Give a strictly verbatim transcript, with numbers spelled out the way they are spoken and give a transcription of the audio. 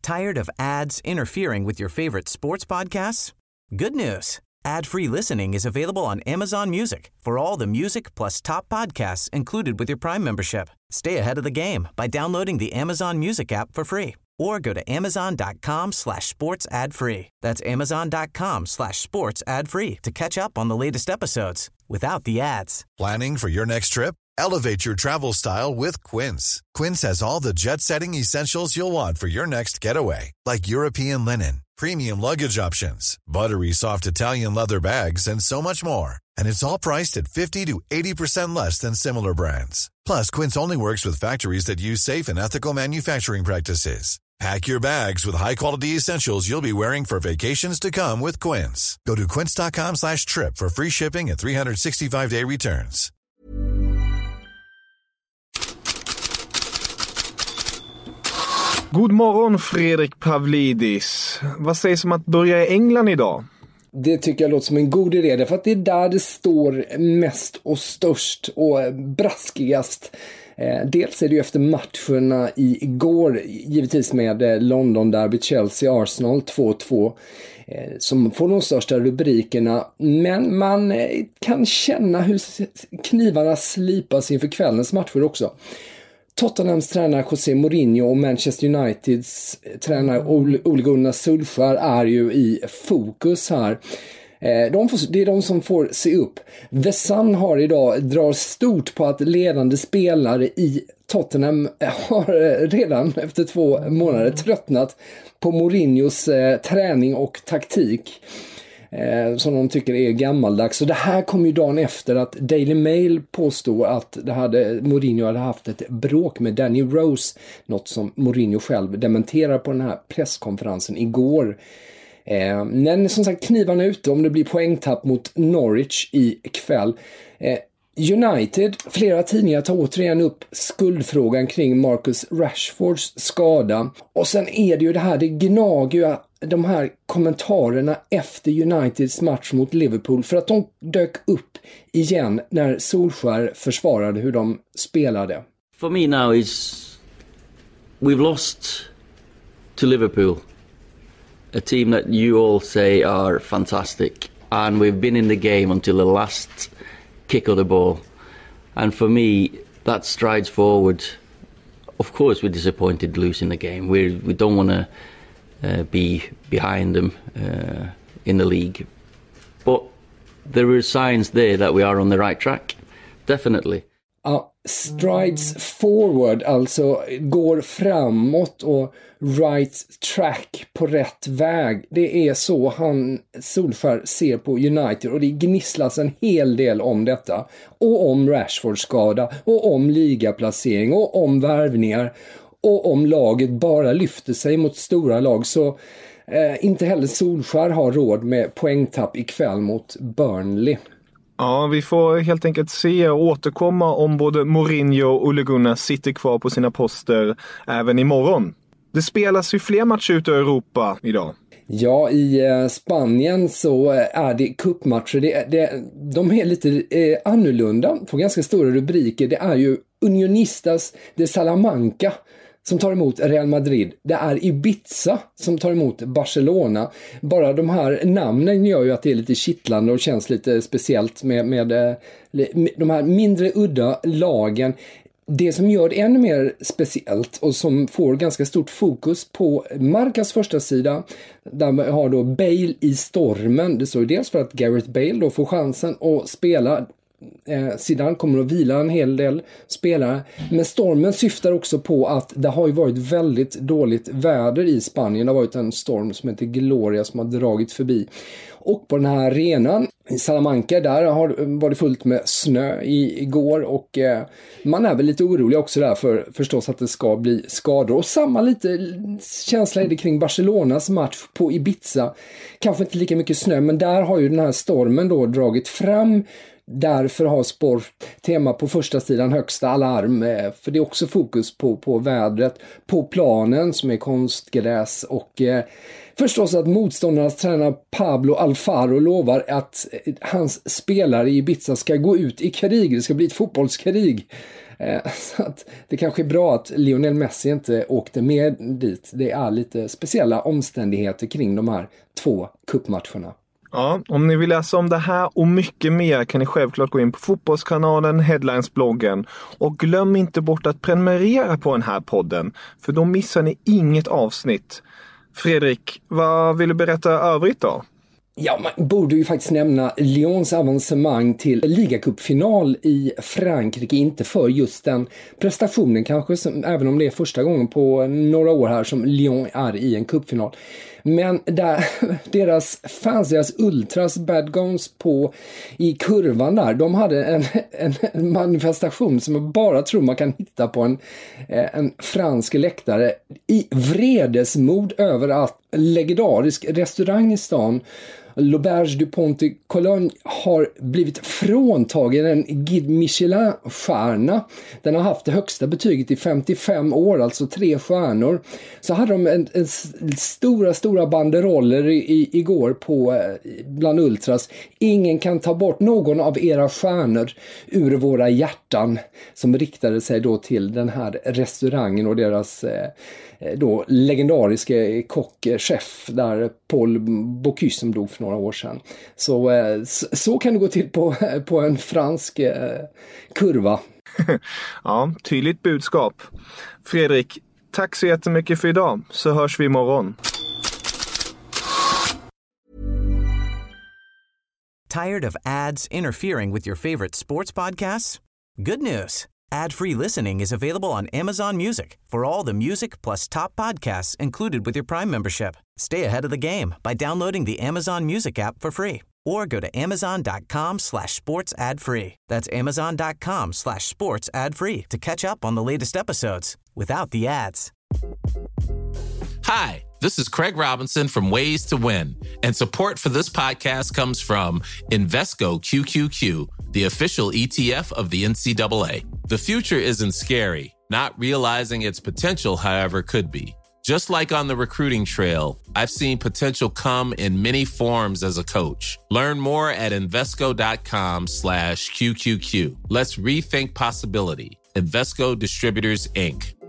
Tired of ads interfering with your favorite sports podcasts? Good news. Ad-free listening is available on Amazon Music for all the music plus top podcasts included with your Prime membership. Stay ahead of the game by downloading the Amazon Music app for free or go to amazon.com slash sports ad free. That's amazon.com slash sports ad free to catch up on the latest episodes without the ads. Planning for your next trip? Elevate your travel style with Quince. Quince has all the jet-setting essentials you'll want for your next getaway, like European linen, premium luggage options, buttery soft Italian leather bags, and so much more. And it's all priced at fifty to eighty percent less than similar brands. Plus, Quince only works with factories that use safe and ethical manufacturing practices. Pack your bags with high-quality essentials you'll be wearing for vacations to come with Quince. Go to quince.com slash trip for free shipping and three sixty-five day returns. God morgon Fredrik Pavlidis. Vad sägs om att börja i England idag? Det tycker jag låter som en god idé, för att det är där det står mest och störst och braskigast. Dels är det ju efter matcherna igår, givetvis med London Derby, Chelsea, Arsenal två två, som får de största rubrikerna. Men man kan känna hur knivarna slipas inför kvällens matcher också. Tottenhams tränare José Mourinho och Manchester Uniteds tränare Ole Gunnar Solskjaer är ju i fokus här. De får, det är de som får se upp. The Sun har idag drar stort på att ledande spelare i Tottenham har redan efter två månader tröttnat på Mourinhos eh, träning och taktik. Eh, som de tycker är gammaldags. Så det här kom ju dagen efter att Daily Mail påstod att det hade, Mourinho hade haft ett bråk med Danny Rose. Något som Mourinho själv dementerar på den här presskonferensen igår. Eh, men som sagt, knivarna ute om det blir poängtapp mot Norwich i kväll. Eh, United, flera tidningar tar återigen upp skuldfrågan kring Marcus Rashfords skada. Och sen är det ju det här, det gnager ju de här kommentarerna efter Uniteds match mot Liverpool, för att de dök upp igen när Solskjaer försvarade hur de spelade. For me now is we've lost to Liverpool, a team that you all say are fantastic, and we've been in the game until the last kick of the ball, and for me that strides forward. Of course we're disappointed losing the game. We we don't want to uh, be behind them uh, in the league, but there are signs there that we are on the right track, definitely. Ja, strides forward, alltså går framåt och right track, på rätt väg. Det är så han, Solskjaer, ser på United, och det gnisslas en hel del om detta. Och om Rashfords skada, och om ligaplacering, och om värvningar, och om laget bara lyfter sig mot stora lag. Så eh, inte heller Solskjaer har råd med poängtapp ikväll mot Burnley. Ja, vi får helt enkelt se och återkomma om både Mourinho och Ole Gunnar sitter kvar på sina poster även imorgon. Det spelas ju fler matcher ute i Europa idag. Ja, i eh, Spanien så är det cupmatcher. Det, det, de är lite eh, annorlunda, får ganska stora rubriker. Det är ju Unionistas de Salamanca som tar emot Real Madrid. Det är Ibiza som tar emot Barcelona. Bara de här namnen gör ju att det är lite kittlande och känns lite speciellt med, med, med de här mindre udda lagen. Det som gör det ännu mer speciellt och som får ganska stort fokus på Marcas första sida, där man har då Bale i stormen. Det står ju dels för att Gareth Bale då får chansen att spela. Eh, Zidane kommer att vila en hel del spelare, men stormen syftar också på att det har ju varit väldigt dåligt väder i Spanien. Det har varit en storm som heter Gloria som har dragit förbi, och på den här arenan i Salamanca där har varit fullt med snö i, igår, och eh, man är väl lite orolig också där för förstås att det ska bli skador. Och samma lite känsla är det kring Barcelonas match på Ibiza. Kanske inte lika mycket snö, men där har ju den här stormen då dragit fram. Därför har Sporttema på första sidan högsta alarm, för det är också fokus på, på vädret, på planen som är konstgräs, och eh, förstås att motståndarnas tränare Pablo Alfaro lovar att hans spelare i Ibiza ska gå ut i krig. Det ska bli ett fotbollskrig. Så att det kanske är bra att Lionel Messi inte åkte med dit. Det är lite speciella omständigheter kring de här två cupmatcherna. Ja, om ni vill läsa om det här och mycket mer kan ni självklart gå in på Fotbollskanalen, Headlines-bloggen. Och glöm inte bort att prenumerera på den här podden, för då missar ni inget avsnitt. Fredrik, vad vill du berätta övrigt då? Ja, man borde ju faktiskt nämna Lyons avancemang till ligacupfinal i Frankrike, inte för just den prestationen kanske, som, även om det är första gången på några år här som Lyon är i en cupfinal. Men där, deras fans, deras ultras, Bad Guns på i kurvan där, de hade en, en manifestation som jag bara tror man kan hitta på en, en fransk läktare i vredesmod över att legendarisk restaurang i stan, L'Auberge du Pont de Cologne, har blivit fråntagen en Guide Michelin-stjärna. Den har haft det högsta betyget i femtiofem år, alltså tre stjärnor. Så hade de en, en stora, stora banderoller i, igår på bland ultras. Ingen kan ta bort någon av era stjärnor ur våra hjärtan, som riktade sig då till den här restaurangen och deras då legendariske kock, chef där, Paul Bocuse, som dog för några år sedan. Så, så kan det gå till på, på en fransk kurva. Ja, tydligt budskap. Fredrik, tack så jättemycket för idag, så hörs vi imorgon. Tired of ads interfering with your favorite sports podcasts? Good news. Ad-free listening is available on Amazon Music for all the music plus top podcasts included with your Prime membership. Stay ahead of the game by downloading the Amazon Music app for free or go to amazon.com slash sports ad free. That's amazon.com slash sports ad free to catch up on the latest episodes without the ads. Hi, this is Craig Robinson from Ways to Win, and support for this podcast comes from Invesco Q Q Q, the official E T F of the N C double A. The future isn't scary. Not realizing its potential, however, could be. Just like on the recruiting trail, I've seen potential come in many forms as a coach. Learn more at Invesco.com slash QQQ. Let's rethink possibility. Invesco Distributors, Incorporated.